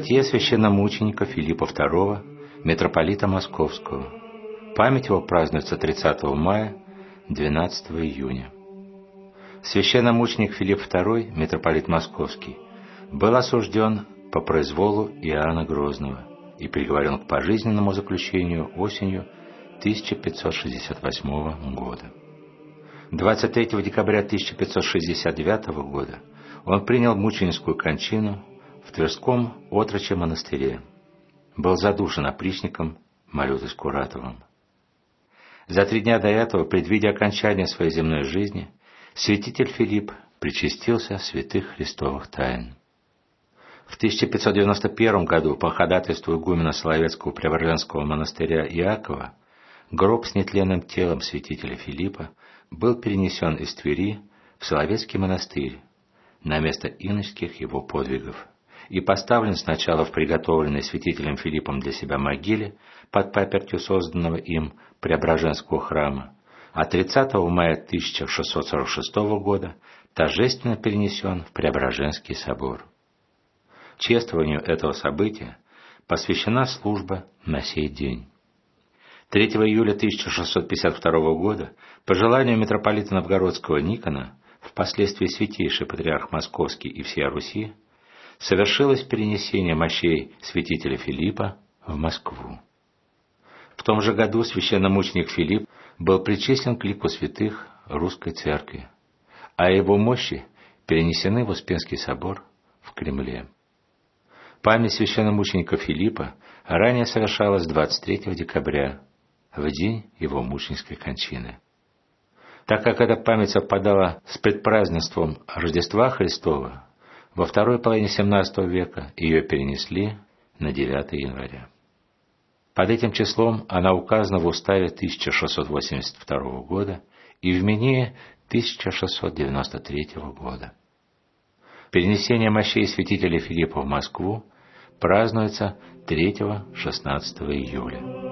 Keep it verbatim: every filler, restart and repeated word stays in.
Житие священномученика Филиппа второго, митрополита Московского. Память его празднуется тридцатого мая, двенадцатого июня. Священномученик Филипп второй, митрополит Московский, был осужден по произволу Иоанна Грозного и приговорен к пожизненному заключению осенью тысяча пятьсот шестьдесят восьмого года. двадцать третьего декабря тысяча пятьсот шестьдесят девятого года он принял мученическую кончину в Тверском отрочьем монастыре. Был задушен опричником Малютой Скуратовым. За три дня до этого, предвидя окончание своей земной жизни, святитель Филипп причастился святых христовых тайн. В тысяча пятьсот девяносто первом году по ходатайству игумена Соловецкого Преображенского монастыря Иакова гроб с нетленным телом святителя Филиппа был перенесен из Твери в Соловецкий монастырь на место иноческих его подвигов и поставлен сначала в приготовленной святителем Филиппом для себя могиле под папертью созданного им Преображенского храма, а тридцатого мая тысяча шестьсот сорок шестого года торжественно перенесен в Преображенский собор. Чествованию этого события посвящена служба на сей день. третьего июля тысяча шестьсот пятьдесят второго года по желанию митрополита Новгородского Никона, впоследствии святейший патриарх Московский и всея Руси, совершилось перенесение мощей святителя Филиппа в Москву. В том же году священномученик Филипп был причислен к лику святых Русской Церкви, а его мощи перенесены в Успенский собор в Кремле. Память священномученика Филиппа ранее совершалась двадцать третьего декабря, в день его мученической кончины. Так как эта память совпадала с предпразднеством Рождества Христова, во второй половине семнадцатого века ее перенесли на девятое января. Под этим числом она указана в уставе тысяча шестьсот восемьдесят второго года и в Минее тысяча шестьсот девяносто третьего года. Перенесение мощей святителя Филиппа в Москву празднуется третьего-шестнадцатого июля.